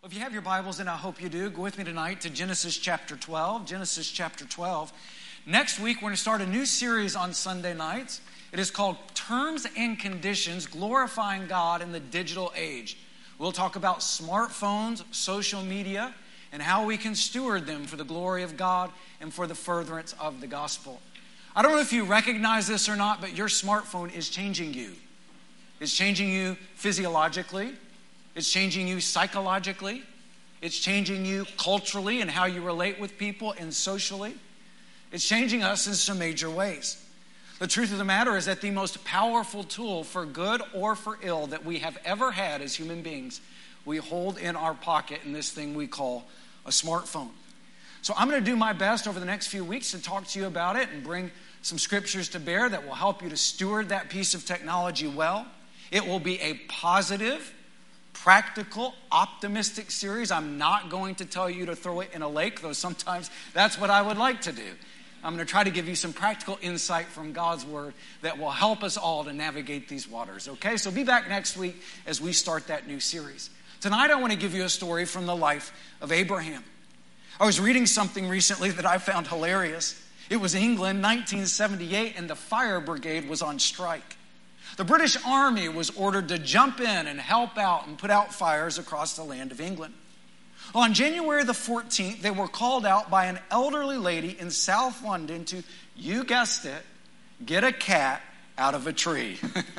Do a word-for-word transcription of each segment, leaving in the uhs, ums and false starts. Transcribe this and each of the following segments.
If you have your Bibles, and I hope you do, go with me tonight to Genesis chapter twelve. Genesis chapter twelve. Next week, we're going to start a new series on Sunday nights. It is called Terms and Conditions, Glorifying God in the Digital Age. We'll talk about smartphones, social media, and how we can steward them for the glory of God and for the furtherance of the gospel. I don't know if you recognize this or not, but your smartphone is changing you. It's changing you physiologically. It's changing you psychologically. It's changing you culturally and how you relate with people and socially. It's changing us in some major ways. The truth of the matter is that the most powerful tool for good or for ill that we have ever had as human beings, we hold in our pocket in this thing we call a smartphone. So I'm going to do my best over the next few weeks to talk to you about it and bring some scriptures to bear that will help you to steward that piece of technology well. It will be a positive, practical, optimistic series. I'm not going to tell you to throw it in a lake, though sometimes that's what I would like to do. I'm going to try to give you some practical insight from God's Word that will help us all to navigate these waters, okay? So be back next week as we start that new series. Tonight I want to give you a story from the life of Abraham. I was reading something recently that I found hilarious. It was England, nineteen seventy-eight, and the fire brigade was on strike. The British Army was ordered to jump in and help out and put out fires across the land of England. On January the fourteenth, they were called out by an elderly lady in South London to, you guessed it, get a cat out of a tree.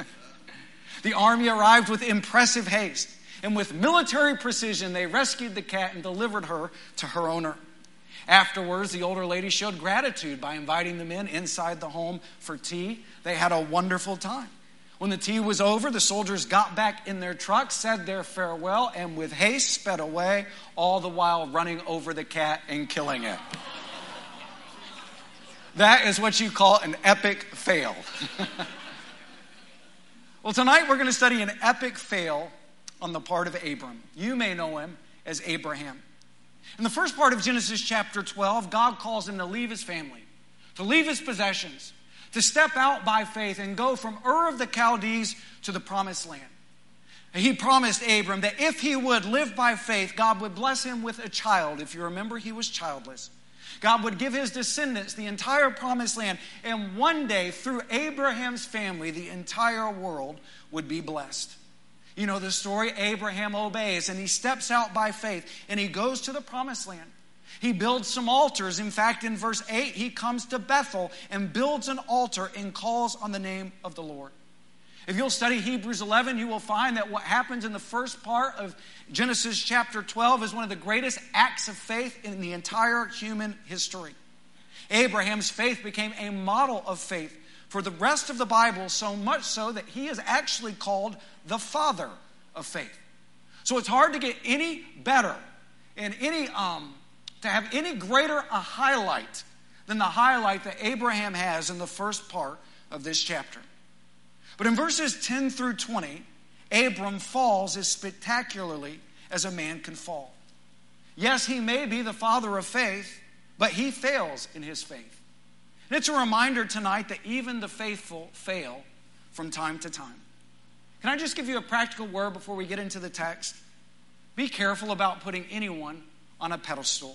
The army arrived with impressive haste, and with military precision, they rescued the cat and delivered her to her owner. Afterwards, the older lady showed gratitude by inviting the men inside the home for tea. They had a wonderful time. When the tea was over, the soldiers got back in their trucks, said their farewell, and with haste sped away, all the while running over the cat and killing it. That is what you call an epic fail. Well, tonight we're going to study an epic fail on the part of Abram. You may know him as Abraham. In the first part of Genesis chapter twelve, God calls him to leave his family, to leave his possessions, to step out by faith and go from Ur of the Chaldees to the promised land. He promised Abram that if he would live by faith, God would bless him with a child. If you remember, he was childless. God would give his descendants the entire promised land. And one day, through Abraham's family, the entire world would be blessed. You know the story. Abraham obeys and he steps out by faith and he goes to the promised land. He builds some altars. In fact, in verse eight, he comes to Bethel and builds an altar and calls on the name of the Lord. If you'll study Hebrews eleven, you will find that what happens in the first part of Genesis chapter twelve is one of the greatest acts of faith in the entire human history. Abraham's faith became a model of faith for the rest of the Bible, so much so that he is actually called the father of faith. So it's hard to get any better and any... um. to have any greater a highlight than the highlight that Abraham has in the first part of this chapter. But in verses ten through twenty, Abram falls as spectacularly as a man can fall. Yes, he may be the father of faith, but he fails in his faith. And it's a reminder tonight that even the faithful fail from time to time. Can I just give you a practical word before we get into the text? Be careful about putting anyone on a pedestal.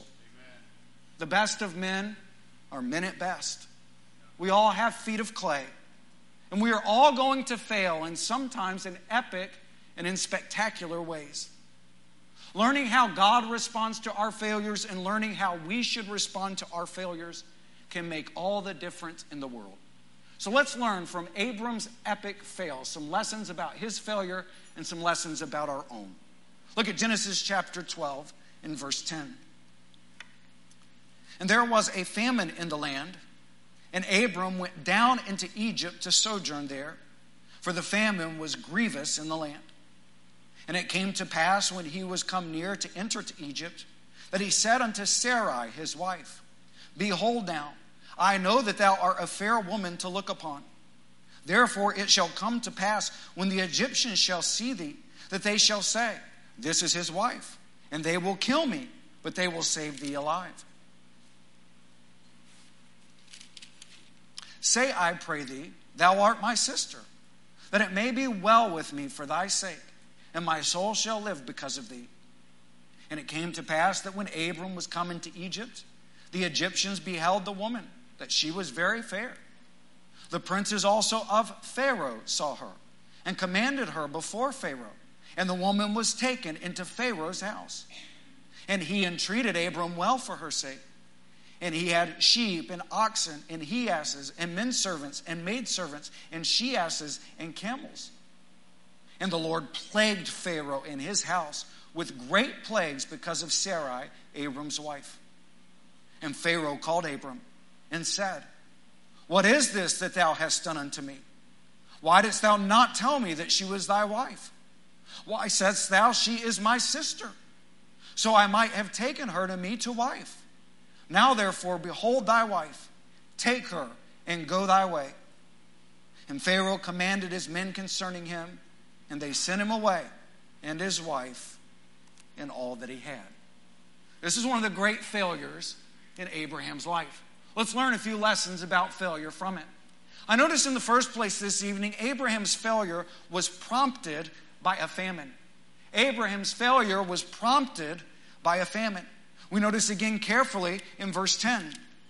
The best of men are men at best. We all have feet of clay. And we are all going to fail, and sometimes in epic and in spectacular ways. Learning how God responds to our failures and learning how we should respond to our failures can make all the difference in the world. So let's learn from Abram's epic fail, some lessons about his failure and some lessons about our own. Look at Genesis chapter twelve and verse ten. And there was a famine in the land, and Abram went down into Egypt to sojourn there, for the famine was grievous in the land. And it came to pass, when he was come near to enter to Egypt, that he said unto Sarai his wife, Behold now, I know that thou art a fair woman to look upon. Therefore it shall come to pass, when the Egyptians shall see thee, that they shall say, This is his wife, and they will kill me, but they will save thee alive. Say, I pray thee, thou art my sister, that it may be well with me for thy sake, and my soul shall live because of thee. And it came to pass that when Abram was come into Egypt, the Egyptians beheld the woman, that she was very fair. The princes also of Pharaoh saw her, and commanded her before Pharaoh. And the woman was taken into Pharaoh's house. And he entreated Abram well for her sake. And he had sheep and oxen and he-asses and men servants and maidservants and she-asses and camels. And the Lord plagued Pharaoh and his house with great plagues because of Sarai, Abram's wife. And Pharaoh called Abram and said, What is this that thou hast done unto me? Why didst thou not tell me that she was thy wife? Why saidst thou, She is my sister? So I might have taken her to me to wife. Now therefore, behold thy wife. Take her and go thy way. And Pharaoh commanded his men concerning him, and they sent him away, and his wife, and all that he had. This is one of the great failures in Abraham's life. Let's learn a few lessons about failure from it. I notice in the first place this evening, Abraham's failure was prompted by a famine. Abraham's failure was prompted by a famine. We notice again carefully in verse ten.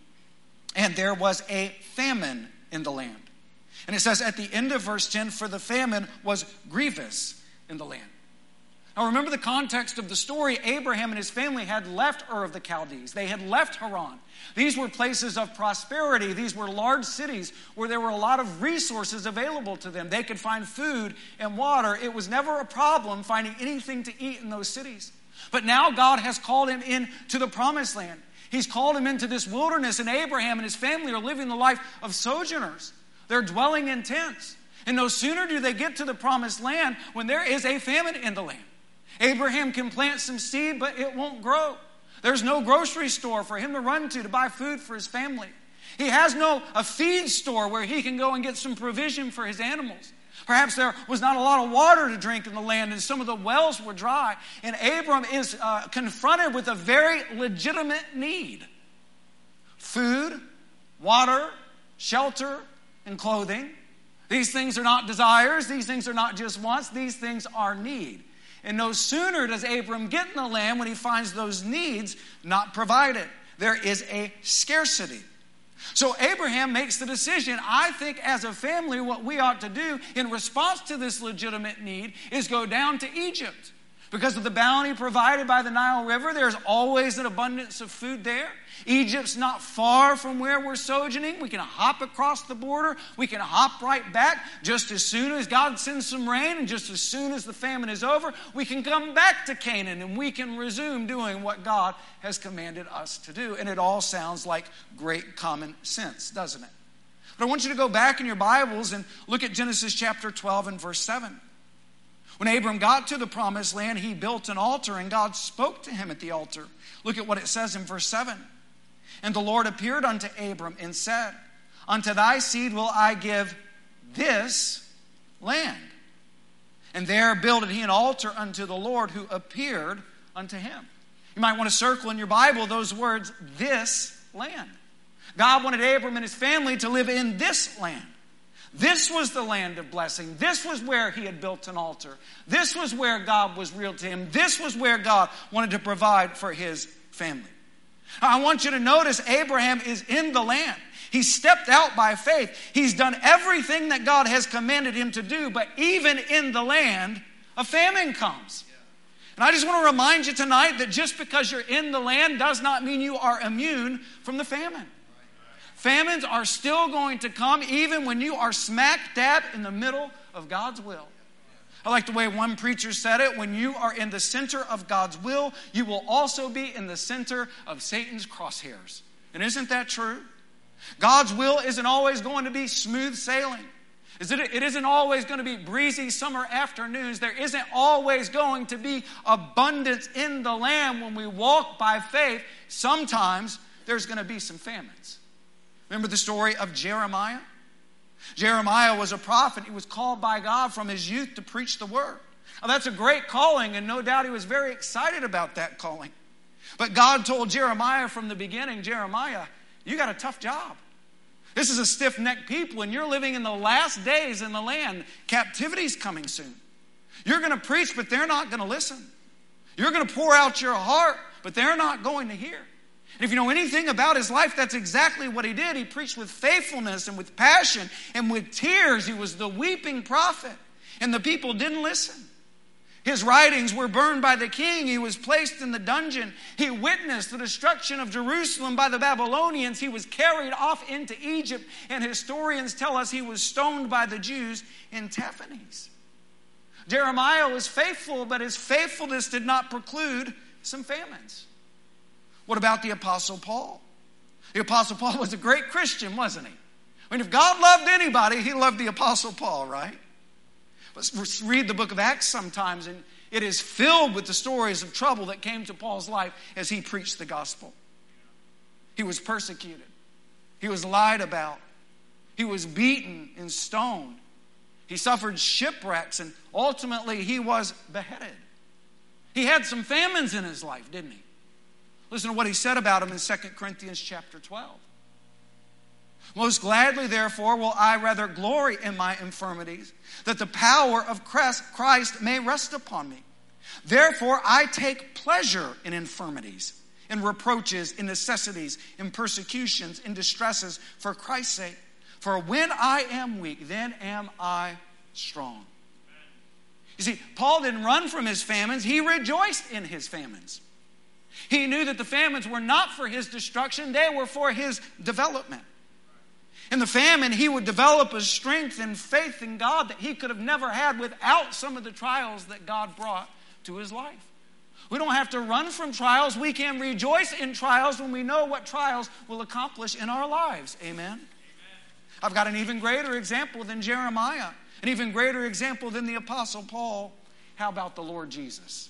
And there was a famine in the land. And it says at the end of verse ten, for the famine was grievous in the land. Now remember the context of the story. Abraham and his family had left Ur of the Chaldees. They had left Haran. These were places of prosperity. These were large cities where there were a lot of resources available to them. They could find food and water. It was never a problem finding anything to eat in those cities. But now God has called him into the promised land. He's called him into this wilderness, and Abraham and his family are living the life of sojourners. They're dwelling in tents. And no sooner do they get to the promised land when there is a famine in the land. Abraham can plant some seed, but it won't grow. There's no grocery store for him to run to to buy food for his family. He has no a feed store where he can go and get some provision for his animals. Perhaps there was not a lot of water to drink in the land, and some of the wells were dry. And Abram is uh, confronted with a very legitimate need. Food, water, shelter, and clothing. These things are not desires. These things are not just wants. These things are need. And no sooner does Abram get in the land when he finds those needs not provided. There is a scarcity. So Abraham makes the decision. I think as a family what we ought to do in response to this legitimate need is go down to Egypt. Because of the bounty provided by the Nile River, there's always an abundance of food there. Egypt's not far from where we're sojourning. We can hop across the border. We can hop right back just as soon as God sends some rain, and just as soon as the famine is over, we can come back to Canaan and we can resume doing what God has commanded us to do. And it all sounds like great common sense, doesn't it? But I want you to go back in your Bibles and look at Genesis chapter twelve and verse seven. When Abram got to the promised land, he built an altar, and God spoke to him at the altar. Look at what it says in verse seven. And the Lord appeared unto Abram and said, Unto thy seed will I give this land. And there builded he an altar unto the Lord who appeared unto him. You might want to circle in your Bible those words, this land. God wanted Abram and his family to live in this land. This was the land of blessing. This was where he had built an altar. This was where God was real to him. This was where God wanted to provide for his family. I want you to notice Abraham is in the land. He stepped out by faith. He's done everything that God has commanded him to do, but even in the land, a famine comes. And I just want to remind you tonight that just because you're in the land does not mean you are immune from the famine. Famines are still going to come even when you are smack dab in the middle of God's will. I like the way one preacher said it. When you are in the center of God's will, you will also be in the center of Satan's crosshairs. And isn't that true? God's will isn't always going to be smooth sailing. It isn't always going to be breezy summer afternoons. There isn't always going to be abundance in the land when we walk by faith. Sometimes there's going to be some famines. Remember the story of Jeremiah? Jeremiah was a prophet. He was called by God from his youth to preach the word. Now that's a great calling, and no doubt he was very excited about that calling. But God told Jeremiah from the beginning, Jeremiah, you got a tough job. This is a stiff-necked people, and you're living in the last days in the land. Captivity's coming soon. You're going to preach, but they're not going to listen. You're going to pour out your heart, but they're not going to hear. And if you know anything about his life, that's exactly what he did. He preached with faithfulness and with passion and with tears. He was the weeping prophet, and the people didn't listen. His writings were burned by the king. He was placed in the dungeon. He witnessed the destruction of Jerusalem by the Babylonians. He was carried off into Egypt, and historians tell us he was stoned by the Jews in Taphanes. Jeremiah was faithful, but his faithfulness did not preclude some famines. What about the Apostle Paul? The Apostle Paul was a great Christian, wasn't he? I mean, if God loved anybody, he loved the Apostle Paul, right? Let's read the book of Acts sometimes, and it is filled with the stories of trouble that came to Paul's life as he preached the gospel. He was persecuted. He was lied about. He was beaten and stoned. He suffered shipwrecks, and ultimately he was beheaded. He had some famines in his life, didn't he? Listen to what he said about him in Second Corinthians chapter twelve. Most gladly, therefore, will I rather glory in my infirmities, that the power of Christ may rest upon me. Therefore, I take pleasure in infirmities, in reproaches, in necessities, in persecutions, in distresses, for Christ's sake. For when I am weak, then am I strong. You see, Paul didn't run from his famines. He rejoiced in his famines. He knew that the famines were not for his destruction. They were for his development. In the famine, he would develop a strength and faith in God that he could have never had without some of the trials that God brought to his life. We don't have to run from trials. We can rejoice in trials when we know what trials will accomplish in our lives. Amen? Amen. I've got an even greater example than Jeremiah, an even greater example than the Apostle Paul. How about the Lord Jesus?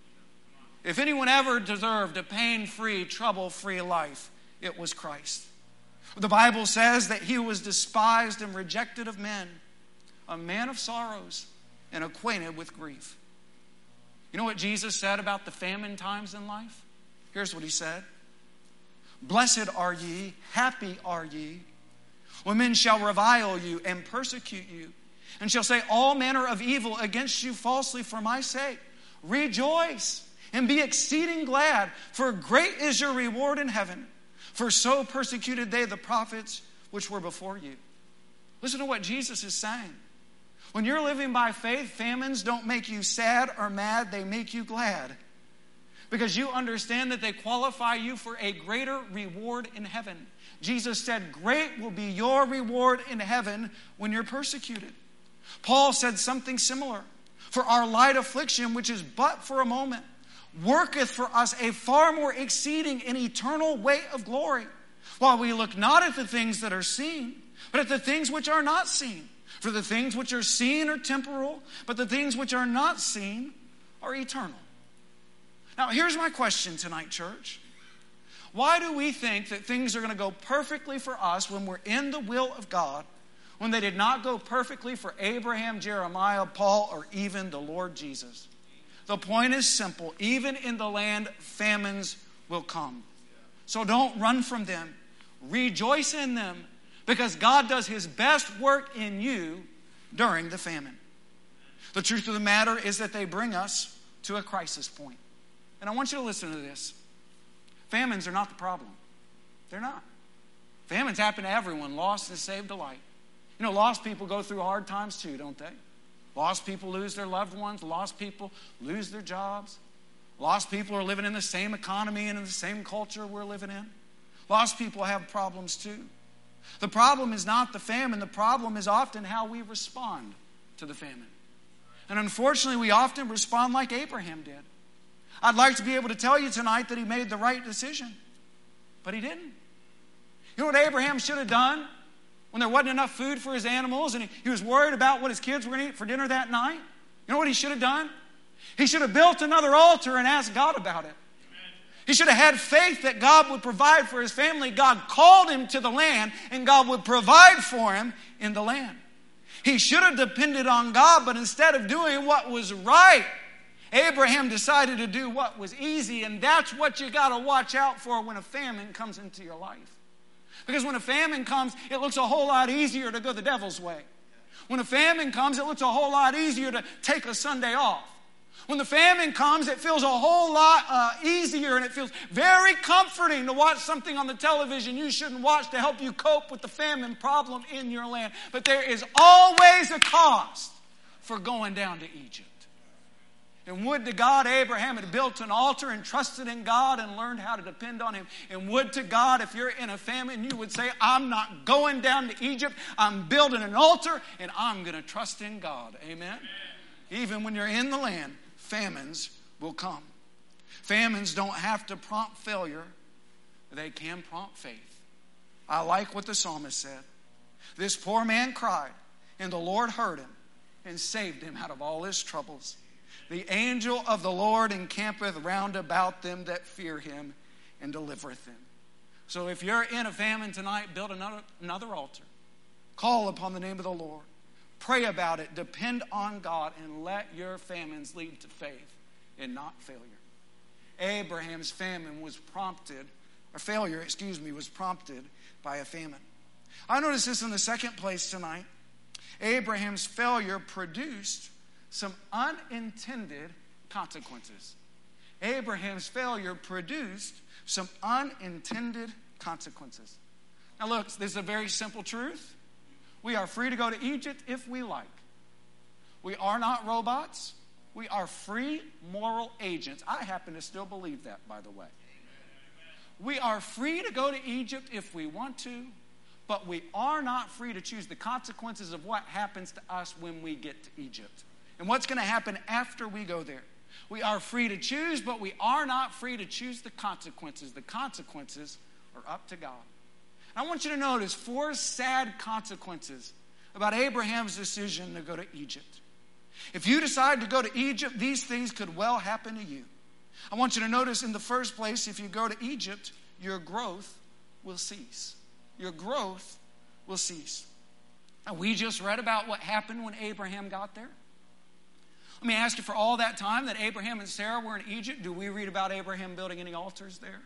If anyone ever deserved a pain-free, trouble-free life, it was Christ. The Bible says that he was despised and rejected of men, a man of sorrows and acquainted with grief. You know what Jesus said about the famine times in life? Here's what he said. Blessed are ye, happy are ye, when men shall revile you and persecute you, and shall say all manner of evil against you falsely for my sake. Rejoice and be exceeding glad, for great is your reward in heaven. For so persecuted they the prophets which were before you. Listen to what Jesus is saying. When you're living by faith, famines don't make you sad or mad. They make you glad. Because you understand that they qualify you for a greater reward in heaven. Jesus said, great will be your reward in heaven when you're persecuted. Paul said something similar. For our light affliction, which is but for a moment, worketh for us a far more exceeding and eternal weight of glory, while we look not at the things that are seen, but at the things which are not seen. For the things which are seen are temporal, but the things which are not seen are eternal. Now, here's my question tonight, church. Why do we think that things are going to go perfectly for us when we're in the will of God, when they did not go perfectly for Abraham, Jeremiah, Paul, or even the Lord Jesus? The point is simple. Even in the land, famines will come. So don't run from them. Rejoice in them, because God does his best work in you during the famine. The truth of the matter is that they bring us to a crisis point. And I want you to listen to this. Famines are not the problem. They're not. Famines happen to everyone. Lost is saved alike. You know, lost people go through hard times too, don't they? Lost people lose their loved ones. Lost people lose their jobs. Lost people are living in the same economy and in the same culture we're living in. Lost people have problems too. The problem is not the famine. The problem is often how we respond to the famine. And unfortunately, we often respond like Abraham did. I'd like to be able to tell you tonight that he made the right decision, but he didn't. You know what Abraham should have done? When there wasn't enough food for his animals and he, he was worried about what his kids were going to eat for dinner that night, you know what he should have done? He should have built another altar and asked God about it. Amen. He should have had faith that God would provide for his family. God called him to the land, and God would provide for him in the land. He should have depended on God, but instead of doing what was right, Abraham decided to do what was easy, and that's what you got to watch out for when a famine comes into your life. Because when a famine comes, it looks a whole lot easier to go the devil's way. When a famine comes, it looks a whole lot easier to take a Sunday off. When the famine comes, it feels a whole lot uh, easier, and it feels very comforting to watch something on the television you shouldn't watch to help you cope with the famine problem in your land. But there is always a cost for going down to Egypt. And would to God Abraham had built an altar and trusted in God and learned how to depend on him. And would to God, if you're in a famine, you would say, I'm not going down to Egypt. I'm building an altar and I'm going to trust in God. Amen? Amen. Even when you're in the land, famines will come. Famines don't have to prompt failure. They can prompt faith. I like what the psalmist said. This poor man cried, and the Lord heard him and saved him out of all his troubles. The angel of the Lord encampeth round about them that fear him and delivereth them. So if you're in a famine tonight, build another, another altar. Call upon the name of the Lord. Pray about it. Depend on God and let your famines lead to faith and not failure. Abraham's famine was prompted, or failure, excuse me, was prompted by a famine. I notice this in the second place tonight. Abraham's failure produced some unintended consequences. Abraham's failure produced some unintended consequences. Now look, this is a very simple truth. We are free to go to Egypt if we like. We are not robots. We are free moral agents. I happen to still believe that, by the way. We are free to go to Egypt if we want to, but we are not free to choose the consequences of what happens to us when we get to Egypt and what's going to happen after we go there. We are free to choose, but we are not free to choose the consequences. The consequences are up to God. I want you to notice four sad consequences about Abraham's decision to go to Egypt. If you decide to go to Egypt, these things could well happen to you. I want you to notice in the first place, if you go to Egypt, your growth will cease. Your growth will cease. Now, we just read about what happened when Abraham got there. Let me ask you, for all that time that Abraham and Sarah were in Egypt, do we read about Abraham building any altars there?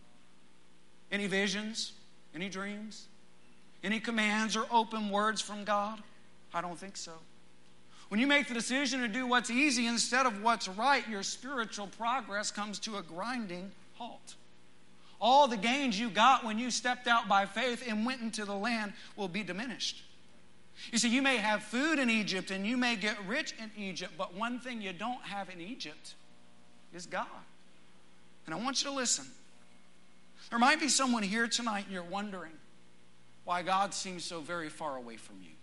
Any visions? Any dreams? Any commands or open words from God? I don't think so. When you make the decision to do what's easy instead of what's right, your spiritual progress comes to a grinding halt. All the gains you got when you stepped out by faith and went into the land will be diminished. You see, you may have food in Egypt and you may get rich in Egypt, but one thing you don't have in Egypt is God. And I want you to listen. There might be someone here tonight and you're wondering why God seems so very far away from you.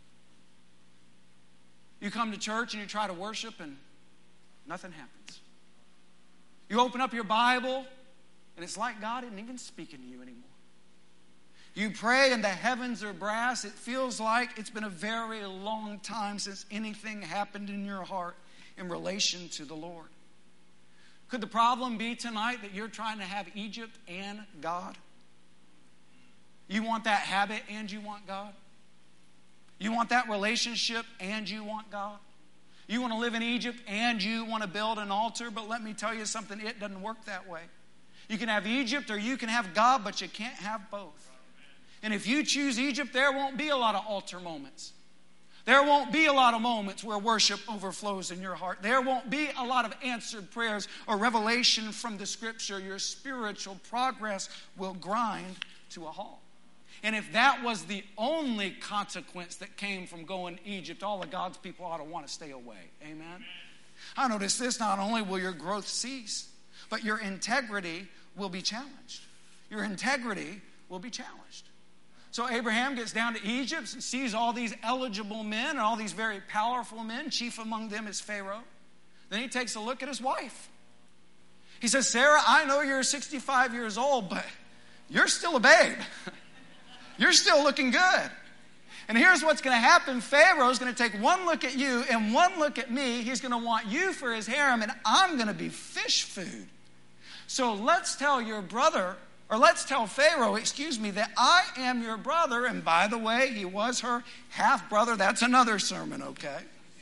You come to church and you try to worship and nothing happens. You open up your Bible and it's like God isn't even speaking to you anymore. You pray and the heavens are brass. It feels like it's been a very long time since anything happened in your heart in relation to the Lord. Could the problem be tonight that you're trying to have Egypt and God? You want that habit and you want God? You want that relationship and you want God? You want to live in Egypt and you want to build an altar? But let me tell you something, it doesn't work that way. You can have Egypt or you can have God, but you can't have both. And if you choose Egypt, there won't be a lot of altar moments. There won't be a lot of moments where worship overflows in your heart. There won't be a lot of answered prayers or revelation from the Scripture. Your spiritual progress will grind to a halt. And if that was the only consequence that came from going to Egypt, all of God's people ought to want to stay away. Amen? I notice this, not only will your growth cease, but your integrity will be challenged. Your integrity will be challenged. So Abraham gets down to Egypt and sees all these eligible men and all these very powerful men. Chief among them is Pharaoh. Then he takes a look at his wife. He says, Sarah, I know you're sixty-five years old, but you're still a babe. You're still looking good. And here's what's going to happen. Pharaoh's going to take one look at you and one look at me. He's going to want you for his harem, and I'm going to be fish food. So let's tell your brother, or let's tell Pharaoh, excuse me, that I am your brother. And by the way, he was her half-brother. That's another sermon, okay?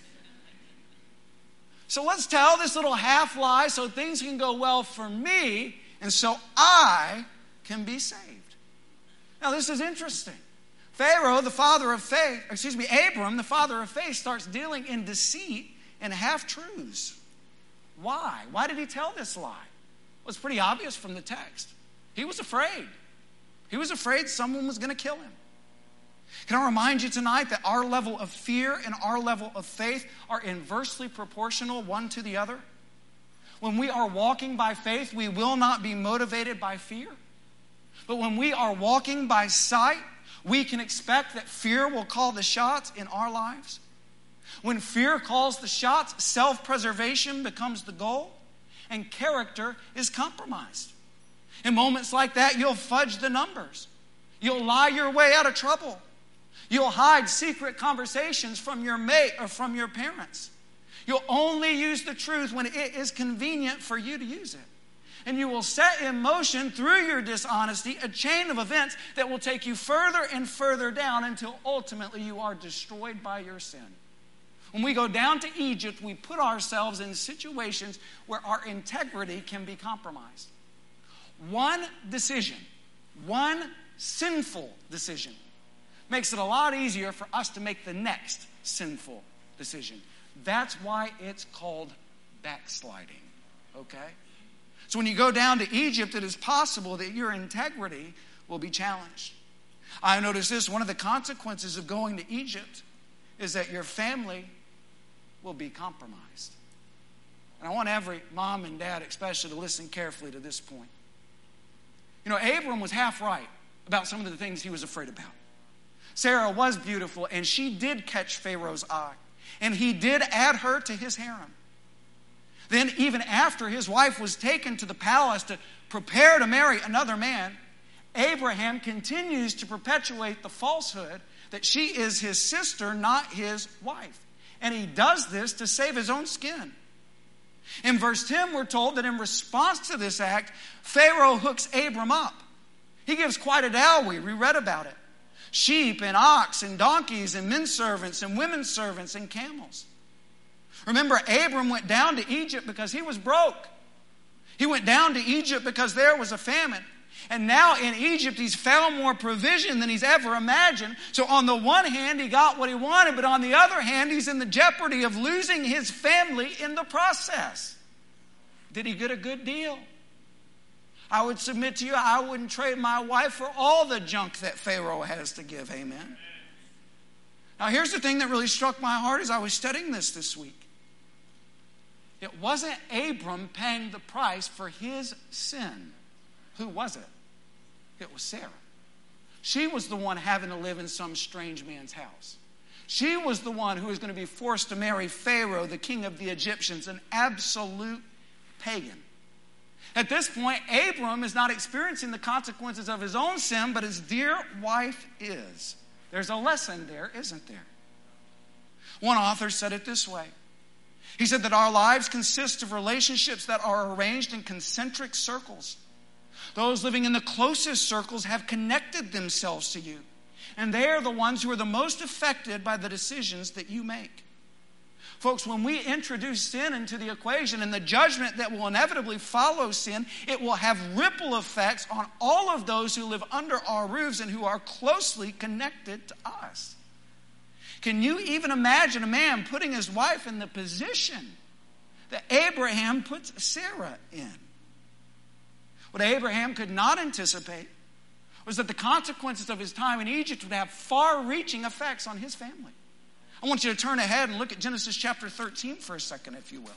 So let's tell this little half-lie so things can go well for me and so I can be saved. Now, this is interesting. Pharaoh, the father of faith, excuse me, Abram, the father of faith, starts dealing in deceit and half-truths Why? Why did he tell this lie? Well, it's pretty obvious from the text. He was afraid. He was afraid someone was going to kill him. Can I remind you tonight that our level of fear and our level of faith are inversely proportional one to the other? When we are walking by faith, we will not be motivated by fear. But when we are walking by sight, we can expect that fear will call the shots in our lives. When fear calls the shots, self-preservation becomes the goal, and character is compromised. In moments like that, you'll fudge the numbers. You'll lie your way out of trouble. You'll hide secret conversations from your mate or from your parents. You'll only use the truth when it is convenient for you to use it. And you will set in motion through your dishonesty a chain of events that will take you further and further down until ultimately you are destroyed by your sin. When we go down to Egypt, we put ourselves in situations where our integrity can be compromised. One decision, one sinful decision, makes it a lot easier for us to make the next sinful decision. That's why it's called backsliding, okay? So when you go down to Egypt, it is possible that your integrity will be challenged. I noticed this, one of the consequences of going to Egypt is that your family will be compromised. And I want every mom and dad especially to listen carefully to this point. You know, Abram was half right about some of the things he was afraid about. Sarah was beautiful, and she did catch Pharaoh's eye. And he did add her to his harem. Then even after his wife was taken to the palace to prepare to marry another man, Abraham continues to perpetuate the falsehood that she is his sister, not his wife. And he does this to save his own skin. In verse ten, we're told that in response to this act, Pharaoh hooks Abram up. He gives quite a dowry. We read about it. Sheep and ox and donkeys and men servants and women servants and camels. Remember, Abram went down to Egypt because he was broke. He went down to Egypt because there was a famine. And now in Egypt, he's found more provision than he's ever imagined. So on the one hand, he got what he wanted, but on the other hand, he's in the jeopardy of losing his family in the process. Did he get a good deal? I would submit to you, I wouldn't trade my wife for all the junk that Pharaoh has to give. Amen. Now here's the thing that really struck my heart as I was studying this this week. It wasn't Abram paying the price for his sin. Who was it? It was Sarah. She was the one having to live in some strange man's house. She was the one who was going to be forced to marry Pharaoh, the king of the Egyptians, an absolute pagan. At this point, Abram is not experiencing the consequences of his own sin, but his dear wife is. There's a lesson there, isn't there? One author said it this way. He said that our lives consist of relationships that are arranged in concentric circles. Those living in the closest circles have connected themselves to you, and they are the ones who are the most affected by the decisions that you make. Folks, when we introduce sin into the equation and the judgment that will inevitably follow sin, it will have ripple effects on all of those who live under our roofs and who are closely connected to us. Can you even imagine a man putting his wife in the position that Abraham puts Sarah in? What Abraham could not anticipate was that the consequences of his time in Egypt would have far-reaching effects on his family. I want you to turn ahead and look at Genesis chapter thirteen for a second, if you will.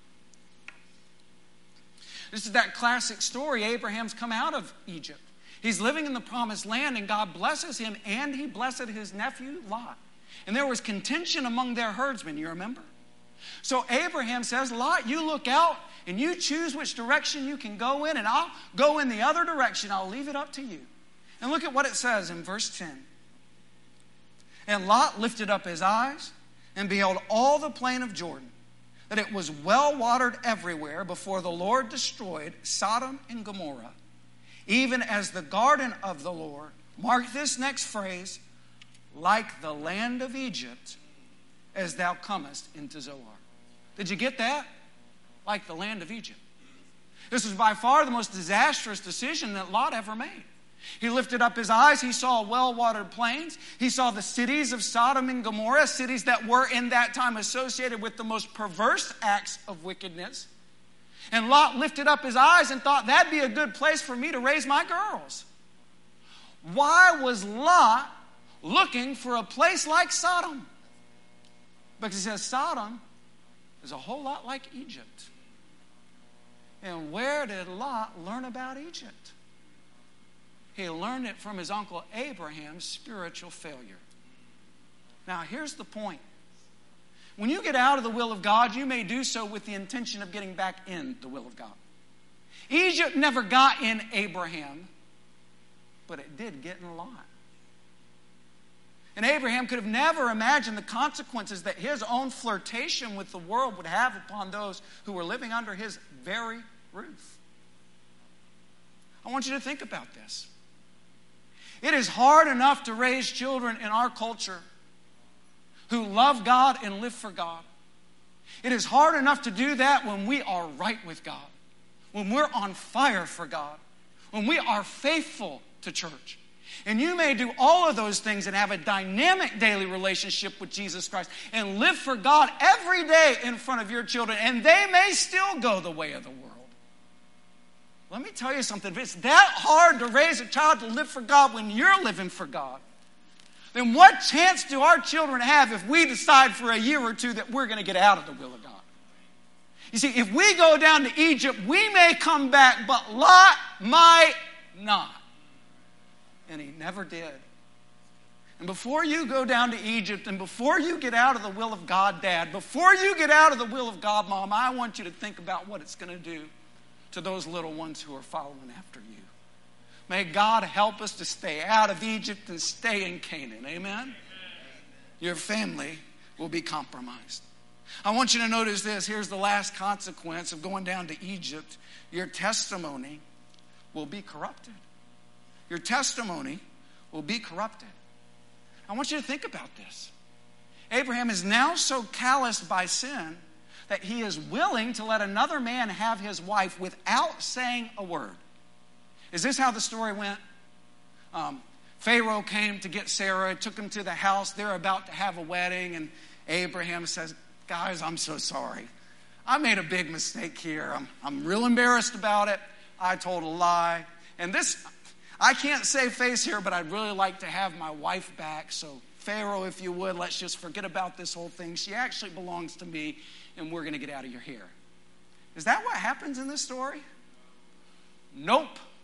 This is that classic story. Abraham's come out of Egypt. He's living in the promised land, and God blesses him, and he blessed his nephew Lot. And there was contention among their herdsmen, you remember? So Abraham says, Lot, you look out, and you choose which direction you can go in, and I'll go in the other direction. I'll leave it up to you. And look at what it says in verse ten. And Lot lifted up his eyes and beheld all the plain of Jordan, that it was well watered everywhere before the Lord destroyed Sodom and Gomorrah, even as the garden of the Lord. Mark this next phrase, like the land of Egypt, as thou comest into Zoar. Did you get that? Like the land of Egypt. This was by far the most disastrous decision that Lot ever made. He lifted up his eyes. He saw well-watered plains. He saw the cities of Sodom and Gomorrah, cities that were in that time associated with the most perverse acts of wickedness. And Lot lifted up his eyes and thought, that'd be a good place for me to raise my girls. Why was Lot looking for a place like Sodom? Because he says Sodom is a whole lot like Egypt. And where did Lot learn about Egypt? He learned it from his uncle Abraham's spiritual failure. Now, here's the point. When you get out of the will of God, you may do so with the intention of getting back in the will of God. Egypt never got in Abraham, but it did get in Lot. And Abraham could have never imagined the consequences that his own flirtation with the world would have upon those who were living under his very roof. I want you to think about this. It is hard enough to raise children in our culture who love God and live for God. It is hard enough to do that when we are right with God, when we're on fire for God, when we are faithful to church. And you may do all of those things and have a dynamic daily relationship with Jesus Christ and live for God every day in front of your children, and they may still go the way of the world. Let me tell you something. If it's that hard to raise a child to live for God when you're living for God, then what chance do our children have if we decide for a year or two that we're going to get out of the will of God? You see, if we go down to Egypt, we may come back, but Lot might not. And he never did. And before you go down to Egypt, and before you get out of the will of God, Dad, before you get out of the will of God, Mom, I want you to think about what it's going to do to those little ones who are following after you. May God help us to stay out of Egypt and stay in Canaan. Amen? Amen. Your family will be compromised. I want you to notice this. Here's the last consequence of going down to Egypt. Your testimony will be corrupted. Your testimony will be corrupted. I want you to think about this. Abraham is now so calloused by sin that he is willing to let another man have his wife without saying a word. Is this how the story went? Um, Pharaoh came to get Sarah, took him to the house. They're about to have a wedding, and Abraham says, guys, I'm so sorry. I made a big mistake here. I'm, I'm real embarrassed about it. I told a lie. And this, I can't save face here, but I'd really like to have my wife back. So Pharaoh, if you would, let's just forget about this whole thing. She actually belongs to me, and we're going to get out of your hair. Is that what happens in this story? Nope.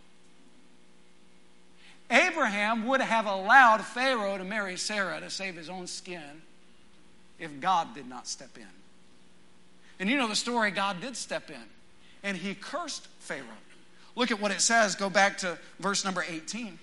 Abraham would have allowed Pharaoh to marry Sarah to save his own skin if God did not step in. And you know the story, God did step in, and he cursed Pharaoh. Look at what it says. Go back to verse number eighteen.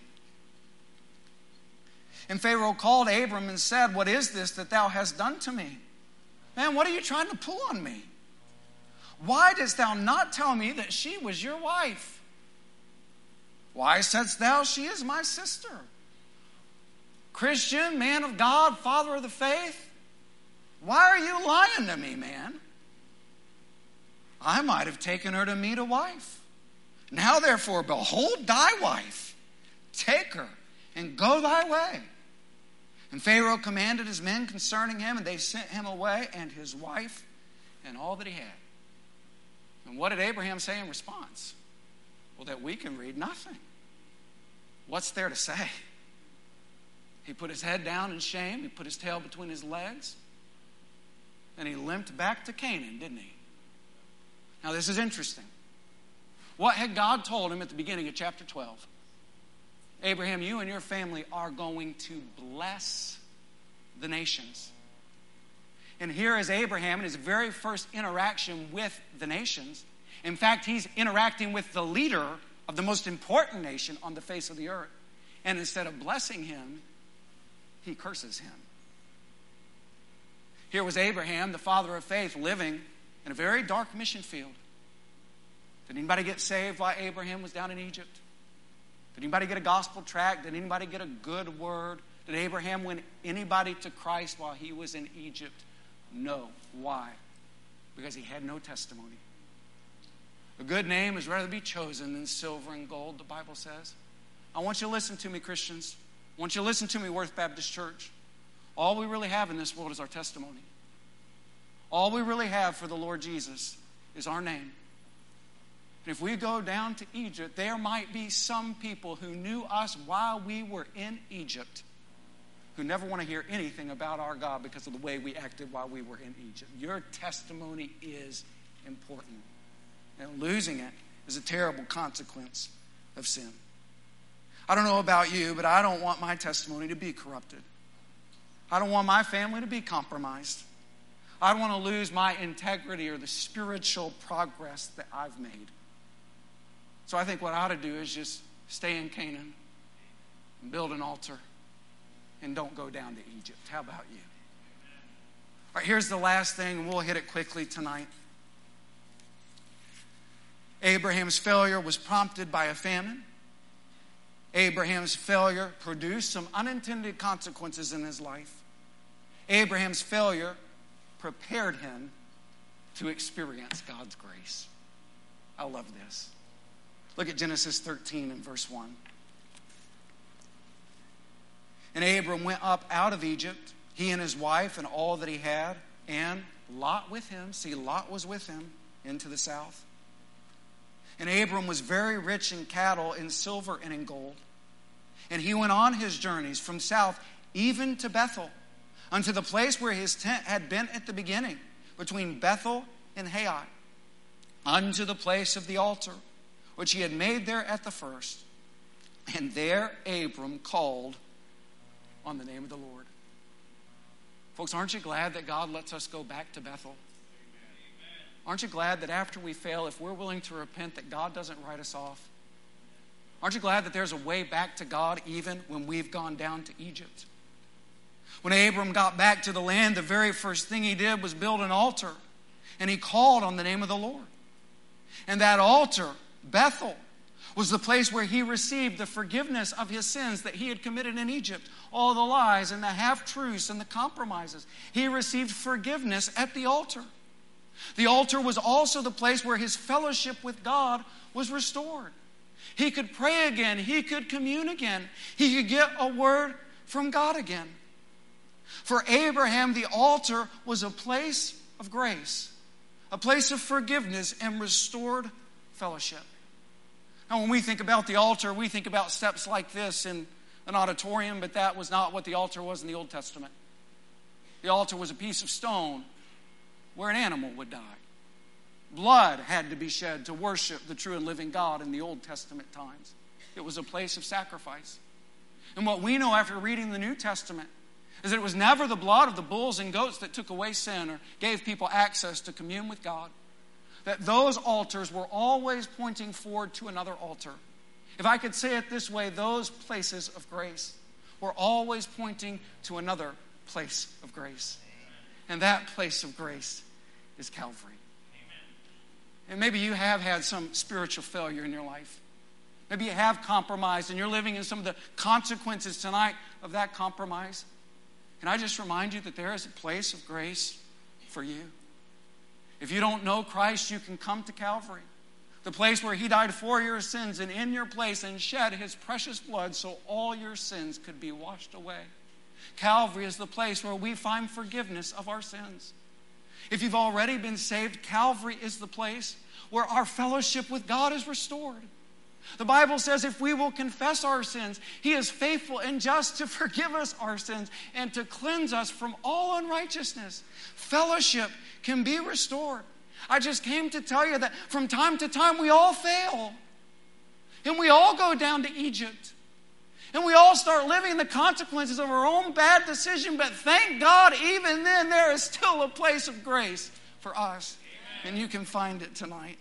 And Pharaoh called Abram and said, what is this that thou hast done to me? Man, what are you trying to pull on me? Why didst thou not tell me that she was your wife? Why saidst thou, she is my sister? Christian, man of God, father of the faith, why are you lying to me, man? I might have taken her to meet a wife. Now therefore, behold thy wife. Take her and go thy way. And Pharaoh commanded his men concerning him, and they sent him away and his wife and all that he had. And what did Abraham say in response? Well, that we can read nothing. What's there to say? He put his head down in shame. He put his tail between his legs. And he limped back to Canaan, didn't he? Now, this is interesting. What had God told him at the beginning of chapter twelve? Abraham, you and your family are going to bless the nations. And here is Abraham in his very first interaction with the nations. In fact, he's interacting with the leader of the most important nation on the face of the earth. And instead of blessing him, he curses him. Here was Abraham, the father of faith, living in a very dark mission field. Did anybody get saved while Abraham was down in Egypt? Did anybody get a gospel tract? Did anybody get a good word? Did Abraham win anybody to Christ while he was in Egypt? No. Why? Because he had no testimony. A good name is rather be chosen than silver and gold, the Bible says. I want you to listen to me, Christians. I want you to listen to me, Worth Baptist Church. All we really have in this world is our testimony. All we really have for the Lord Jesus is our name. And if we go down to Egypt, there might be some people who knew us while we were in Egypt who never want to hear anything about our God because of the way we acted while we were in Egypt. Your testimony is important. And losing it is a terrible consequence of sin. I don't know about you, but I don't want my testimony to be corrupted. I don't want my family to be compromised. I don't want to lose my integrity or the spiritual progress that I've made. So I think what I ought to do is just stay in Canaan and build an altar and don't go down to Egypt. How about you? All right, here's the last thing, and we'll hit it quickly tonight. Abraham's failure was prompted by a famine. Abraham's failure produced some unintended consequences in his life. Abraham's failure prepared him to experience God's grace. I love this. Look at Genesis thirteen and verse one. And Abram went up out of Egypt, he and his wife and all that he had, and Lot with him. See, Lot was with him into the south. And Abram was very rich in cattle, in silver, and in gold. And he went on his journeys from south even to Bethel, unto the place where his tent had been at the beginning, between Bethel and Hai, unto the place of the altar, which he had made there at the first. And there Abram called on the name of the Lord. Folks, aren't you glad that God lets us go back to Bethel? Aren't you glad that after we fail, if we're willing to repent, that God doesn't write us off? Aren't you glad that there's a way back to God even when we've gone down to Egypt? When Abram got back to the land, the very first thing he did was build an altar. And he called on the name of the Lord. And that altar, Bethel, was the place where he received the forgiveness of his sins that he had committed in Egypt. All the lies and the half-truths and the compromises. He received forgiveness at the altar. The altar was also the place where his fellowship with God was restored. He could pray again. He could commune again. He could get a word from God again. For Abraham, the altar was a place of grace, a place of forgiveness and restored fellowship. Now, when we think about the altar, we think about steps like this in an auditorium, but that was not what the altar was in the Old Testament. The altar was a piece of stone where an animal would die. Blood had to be shed to worship the true and living God in the Old Testament times. It was a place of sacrifice. And what we know after reading the New Testament is that it was never the blood of the bulls and goats that took away sin or gave people access to commune with God. That those altars were always pointing forward to another altar. If I could say it this way, those places of grace were always pointing to another place of grace. And that place of grace is Calvary. And maybe you have had some spiritual failure in your life. Maybe you have compromised and you're living in some of the consequences tonight of that compromise. Can I just remind you that there is a place of grace for you? If you don't know Christ, you can come to Calvary, the place where he died for your sins and in your place and shed his precious blood so all your sins could be washed away. Calvary is the place where we find forgiveness of our sins. If you've already been saved, Calvary is the place where our fellowship with God is restored. The Bible says if we will confess our sins, he is faithful and just to forgive us our sins and to cleanse us from all unrighteousness. Fellowship can be restored. I just came to tell you that from time to time we all fail. And we all go down to Egypt. And we all start living the consequences of our own bad decision. But thank God, even then, there is still a place of grace for us. Amen. And you can find it tonight.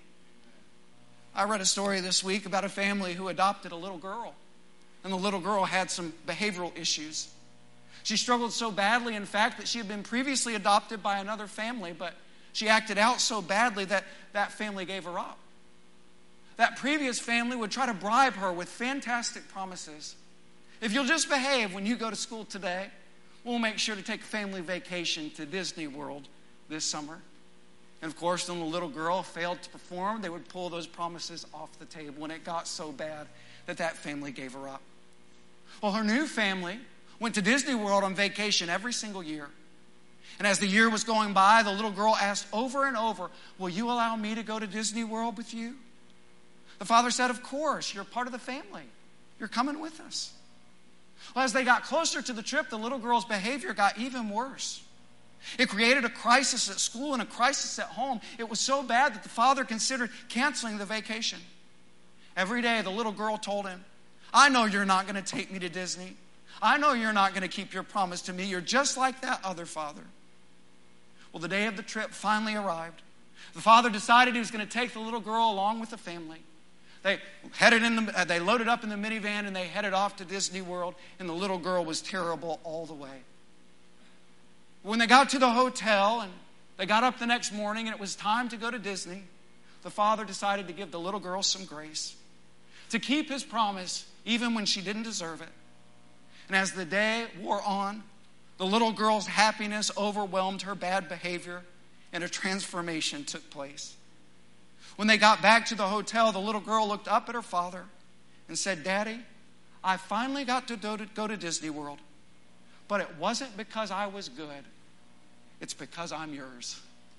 I read a story this week about a family who adopted a little girl. And the little girl had some behavioral issues. She struggled so badly, in fact, that she had been previously adopted by another family, but she acted out so badly that that family gave her up. That previous family would try to bribe her with fantastic promises. If you'll just behave when you go to school today, we'll make sure to take a family vacation to Disney World this summer. And of course, when the little girl failed to perform, they would pull those promises off the table. And it got so bad that that family gave her up. Well, her new family went to Disney World on vacation every single year. And as the year was going by, the little girl asked over and over, will you allow me to go to Disney World with you? The father said, of course, you're part of the family. You're coming with us. Well, as they got closer to the trip, the little girl's behavior got even worse. It created a crisis at school and a crisis at home. It was so bad that the father considered canceling the vacation. Every day, the little girl told him, I know you're not going to take me to Disney. I know you're not going to keep your promise to me. You're just like that other father. Well, the day of the trip finally arrived. The father decided he was going to take the little girl along with the family. They headed in the, they loaded up in the minivan and they headed off to Disney World, and the little girl was terrible all the way. When they got to the hotel and they got up the next morning and it was time to go to Disney, the father decided to give the little girl some grace, to keep his promise even when she didn't deserve it. And as the day wore on, the little girl's happiness overwhelmed her bad behavior, and a transformation took place. When they got back to the hotel, the little girl looked up at her father and said, Daddy, I finally got to go to, go to Disney World, but it wasn't because I was good. It's because I'm yours.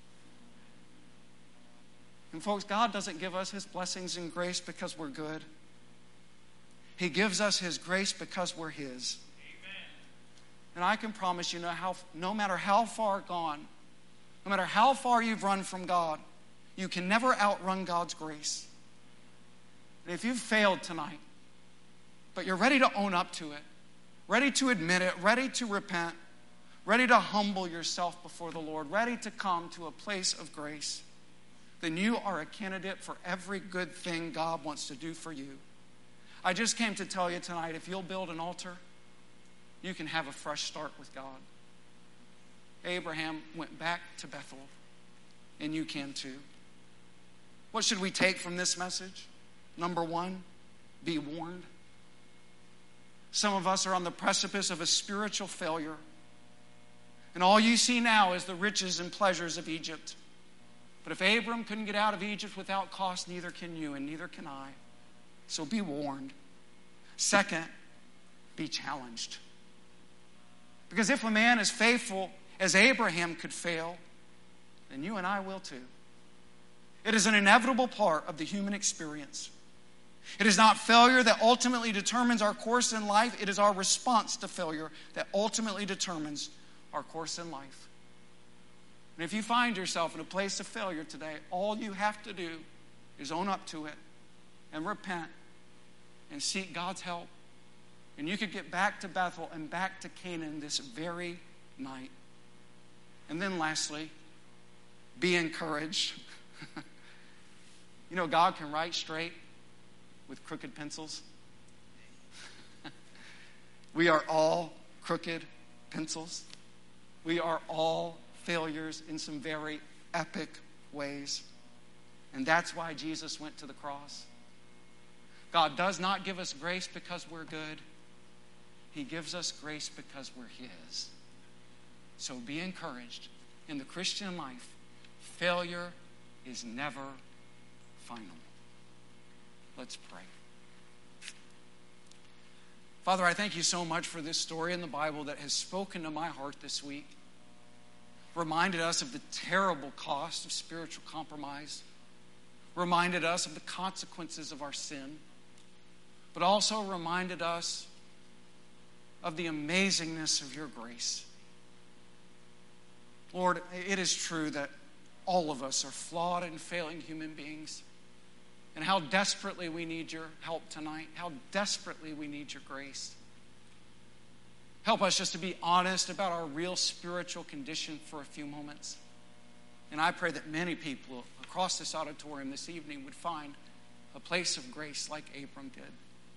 And folks, God doesn't give us his blessings and grace because we're good. He gives us his grace because we're his. Amen. And I can promise you, no, how, no matter how far gone, no matter how far you've run from God, you can never outrun God's grace. And if you've failed tonight, but you're ready to own up to it, ready to admit it, ready to repent, ready to humble yourself before the Lord, ready to come to a place of grace, then you are a candidate for every good thing God wants to do for you. I just came to tell you tonight, if you'll build an altar, you can have a fresh start with God. Abraham went back to Bethel, and you can too. What should we take from this message? Number one, be warned. Some of us are on the precipice of a spiritual failure, and all you see now is the riches and pleasures of Egypt. But if Abram couldn't get out of Egypt without cost, neither can you and neither can I. So be warned. Second, be challenged. Because if a man is faithful as Abraham could fail, then you and I will too. It is an inevitable part of the human experience. It is not failure that ultimately determines our course in life. It is our response to failure that ultimately determines our course in life. And if you find yourself in a place of failure today, all you have to do is own up to it and repent and seek God's help. And you could get back to Bethel and back to Canaan this very night. And then lastly, be encouraged. You know, God can write straight with crooked pencils. We are all crooked pencils. We are all failures in some very epic ways. And that's why Jesus went to the cross. God does not give us grace because we're good. He gives us grace because we're his. So be encouraged. In the Christian life, failure is never final. Let's pray. Father, I thank you so much for this story in the Bible that has spoken to my heart this week. Reminded us of the terrible cost of spiritual compromise. Reminded us of the consequences of our sin. But also reminded us of the amazingness of your grace. Lord, it is true that all of us are flawed and failing human beings. And how desperately we need your help tonight. How desperately we need your grace. Help us just to be honest about our real spiritual condition for a few moments. And I pray that many people across this auditorium this evening would find a place of grace like Abram did.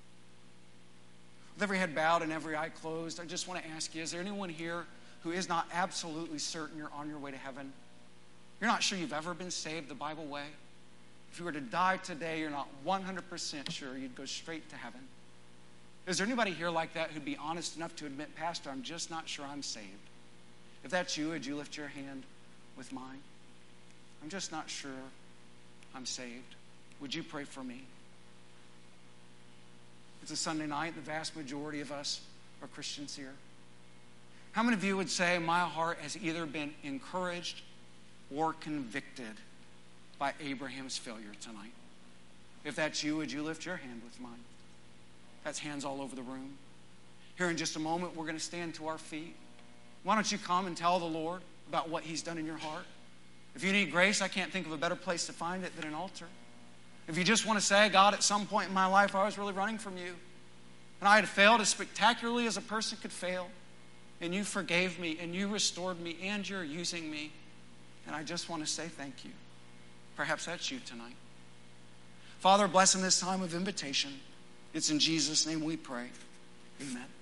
With every head bowed and every eye closed, I just want to ask you, is there anyone here who is not absolutely certain you're on your way to heaven? You're not sure you've ever been saved the Bible way? If you were to die today, you're not one hundred percent sure you'd go straight to heaven. Is there anybody here like that who'd be honest enough to admit, Pastor, I'm just not sure I'm saved? If that's you, would you lift your hand with mine? I'm just not sure I'm saved. Would you pray for me? It's a Sunday night. The vast majority of us are Christians here. How many of you would say, my heart has either been encouraged or convicted by Abraham's failure tonight? If that's you, would you lift your hand with mine? That's hands all over the room. Here in just a moment, we're going to stand to our feet. Why don't you come and tell the Lord about what he's done in your heart? If you need grace, I can't think of a better place to find it than an altar. If you just want to say, God, at some point in my life, I was really running from you, and I had failed as spectacularly as a person could fail, and you forgave me, and you restored me, and you're using me, and I just want to say thank you. Perhaps that's you tonight. Father, bless in this time of invitation. It's in Jesus' name we pray. Amen.